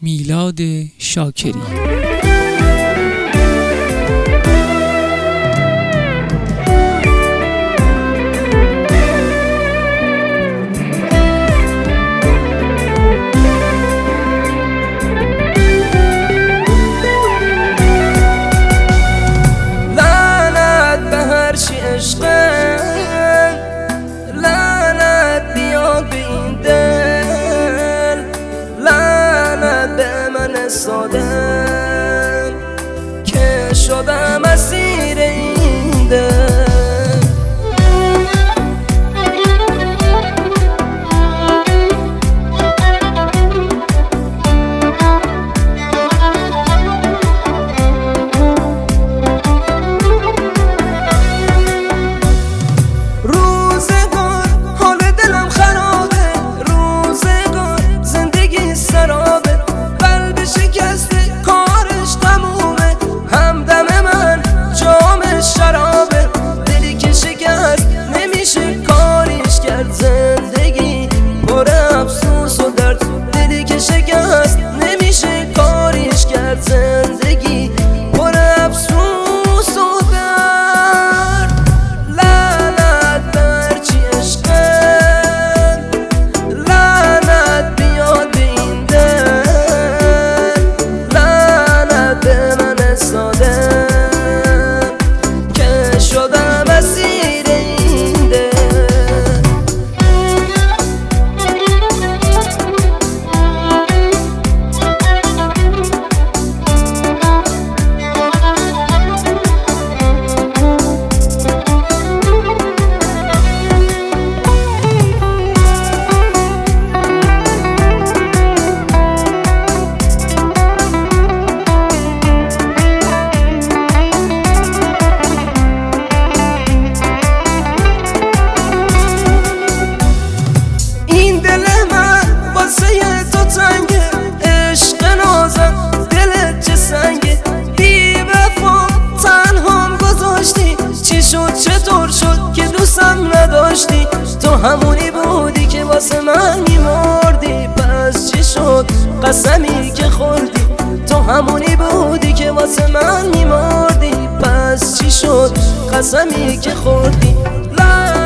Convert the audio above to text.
میلاد شاکری. لعنت بیاد به این دل، لعنت به من ساده که شدم اسیر این دل. زندگی پر افسوس و درد، دلی که شکست نمیشه کاریش کرد. زندگی پر افسوس و درد، لعنت بر چی عشقت، لعنت بیاد به این دل، لعنت به من ساده که شدم اسیر این دل. عشق نازم دلت چه سنگه، بی وفا تنهام گذاشتی. چی شد چطور شد که دوستم نداشتی؟ تو همونی بودی که واسه من میمردی. پس چی شد قسمی که خوردی؟ تو همونی بودی که واسه من میمردی. پس چی شد قسمی که خوردی؟